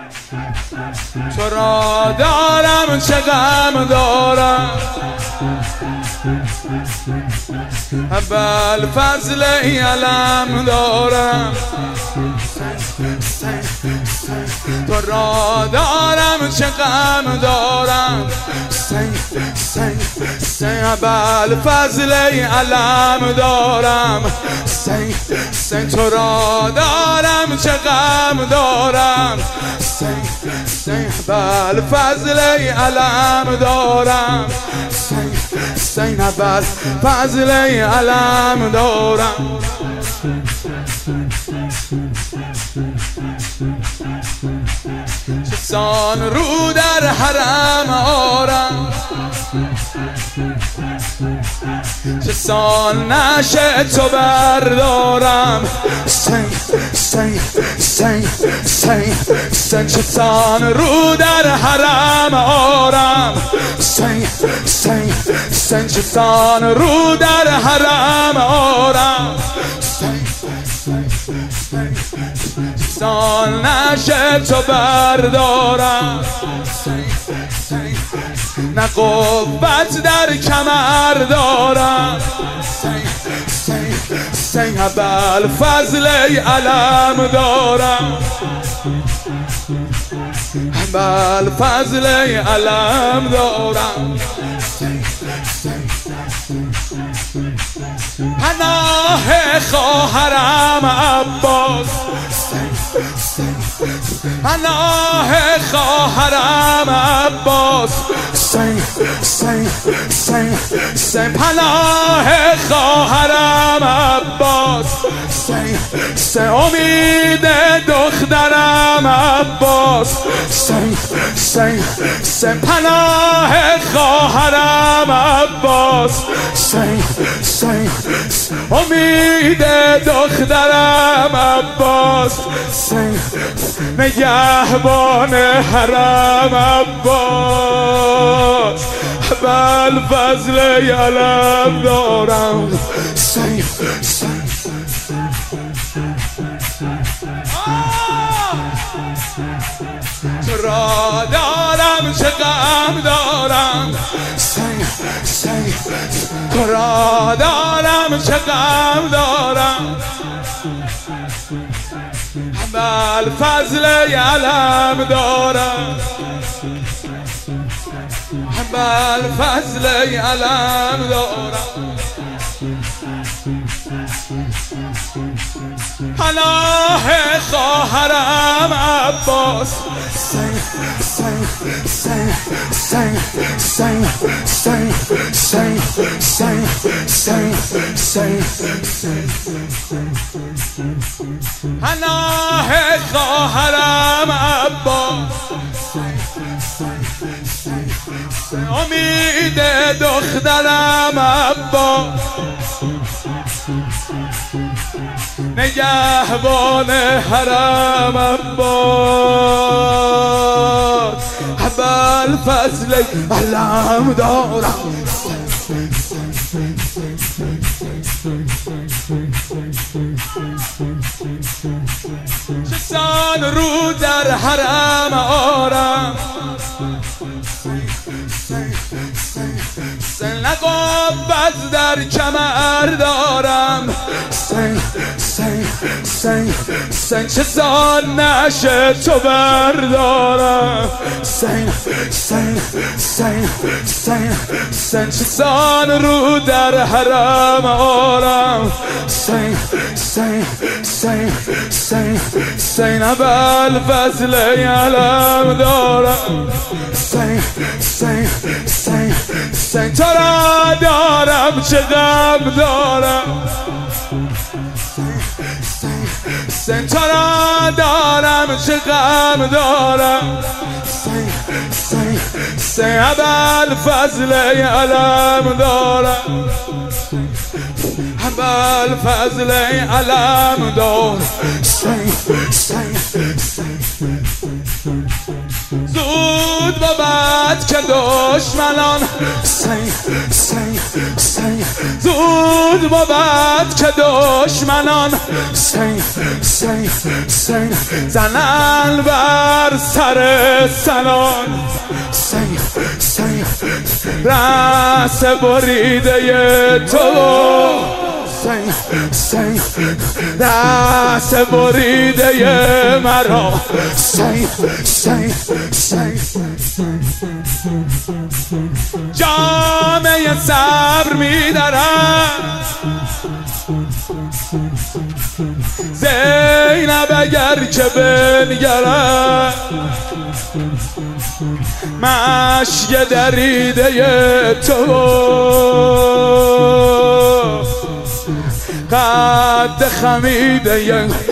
تو را دارم چه غم دارم، اول فضل علم دارم. تو را دارم چه غم دارم، اول فضل علم دارم. تو را دارم چه غم دارم، اول فضل علم دارم. اول فضل علم دارم. چه سال رو در حرم آرم، چه سال نشه تو بردارم. چه سال رو در حرم آرم، چه سال رو در حرم آرم. سال نشه تو بردارم، نه قوت در کمر دارم. اول فضل علم دارم، اول فضل علم دارم. پناه خواهرم عباس، پناه خواهرم عباس. پناه خواهرم عباس، امید دخترم عباس. پناه خواهرم عباس، امید دخترم عباس. نگهبان حرم عباس، اول فضل علم دارم. تو را دارم چه غم دارم، تو را دارم چه غم دارم. اول فضل علم دارم، اول فضل علم دارم. پناه خواهرم عباس، پناه خواهرم عباس. امید دخترم عباس، نگهبان حرم عباس. اول فضل علم دارم، چه سال رو در حرم آرم. نقابت در کمر دارم. چه سال نشه تو بردارم. چه سال رو در حرم آرم. اول فضل علم دارم. تو را دارم چه غم دارم، تو را دارم چه غم دارم. اول فضل علم دارم، اول فضل علم دارم. زود بابد که دشمنان، زود بابد که دشمنان زنن بر سر سنان رأس بریده تو دست بریده مرا جامعه صبر می‌دارم زینب اگر که بنگرم مشک دریده تو قد خمیده